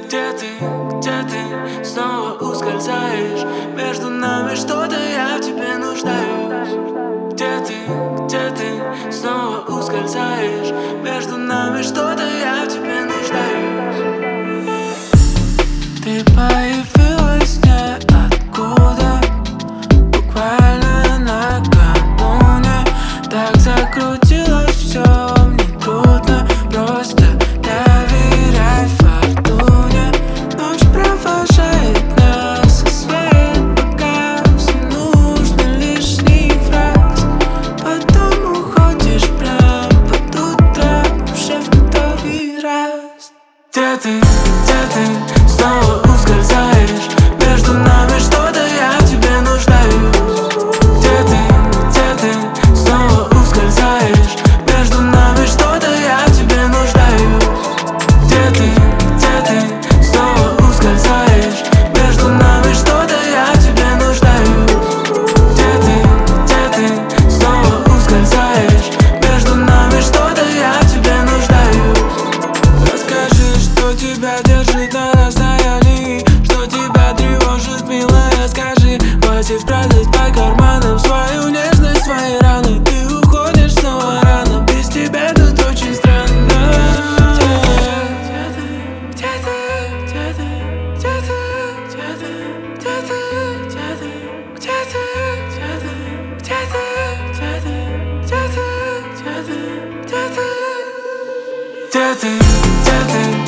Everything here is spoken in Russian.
где ты, снова ускользаешь. Между нами что-то, я в тебе нуждаюсь. Где ты, снова ускользаешь. Между нами что-то, я в тебе нуждаюсь. Ты появилась ниоткуда, буквально накануне. Так закрутилось все, мне трудно просто доверять фортуне. Ночь провожает нас, и свет погас, не нужно лишних фраз. Потом уходишь прям под утро, уже в который раз. Где ты, снова ускользаешь. Между нами что-то, я в тебе нуждаюсь. Где ты, снова ускользаешь. Между нами что-то, я в тебе нуждаюсь. Где ты, снова ускользаешь. Между нами что-то, я в тебе нуждаюсь. Где ты, снова ускользаешь. Между нами что-то, я в тебе нуждаюсь. Расскажи, что тебя держит на расстоянии, что тебя тревожит, милая, скажи. Хватит спрятать по карманам свою нежность, свои раны. Ты уходишь снова рано, без тебя тут очень странно. Где ты,